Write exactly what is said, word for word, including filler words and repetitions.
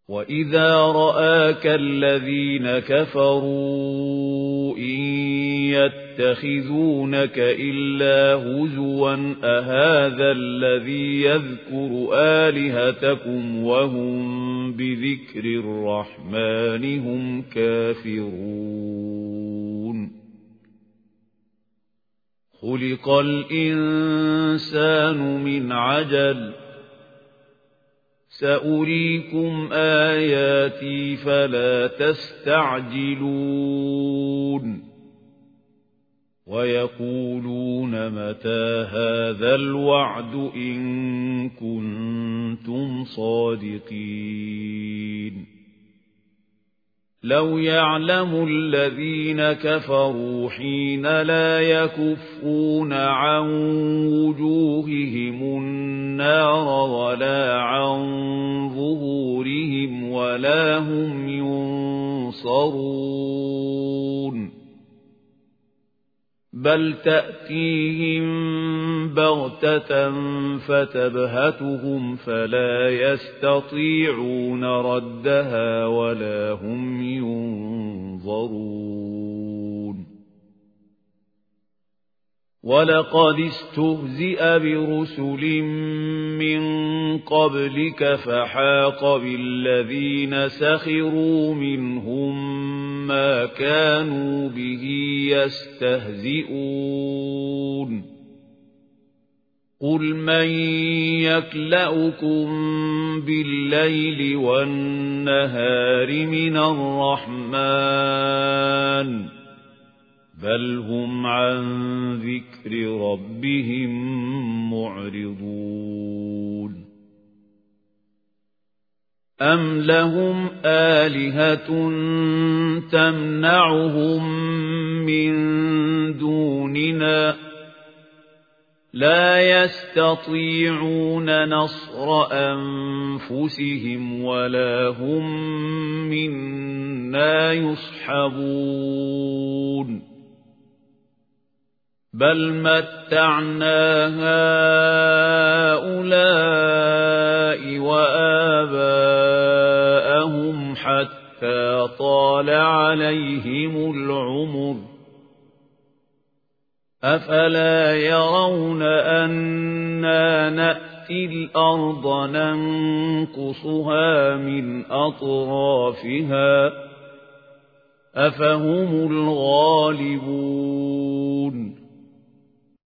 وَإِذَا رَآكَ الَّذِينَ كَفَرُوا إِن يَتَّخِذُونَكَ إِلَّا هُزُوًا أَهَذَا الَّذِي يَذْكُرُ آلِهَتَكُمْ وَهُمْ بِذِكْرِ الرَّحْمَنِ هُمْ كَافِرُونَ خُلِقَ الْإِنسَانُ مِنْ عَجَلٍ سأريكم آياتي فلا تستعجلون ويقولون متى هذا الوعد إن كنتم صادقين لو يعلم الذين كفروا حين لا يكفون عن وجوههم النار ولا عن ظهورهم ولا هم ينصرون بل تأتيهم بغتة فتبهتهم فلا يستطيعون ردها ولا هم ينظرون ولقد استهزئ برسل من قبلك فحاق بالذين سخروا منهم ما كانوا به يستهزئون قل من يكلؤكم بالليل والنهار من الرحمن بل هم عن ذكر ربهم معرضون أم لهم آلهة تمنعهم من دوننا لا يستطيعون نصر أنفسهم ولا هم منا يصحبون بل متعنا هؤلاء وآباءهم حتى طال عليهم العمر أفلا يرون أنا نأتي الأرض ننقصها من أطرافها أفهم الغالبون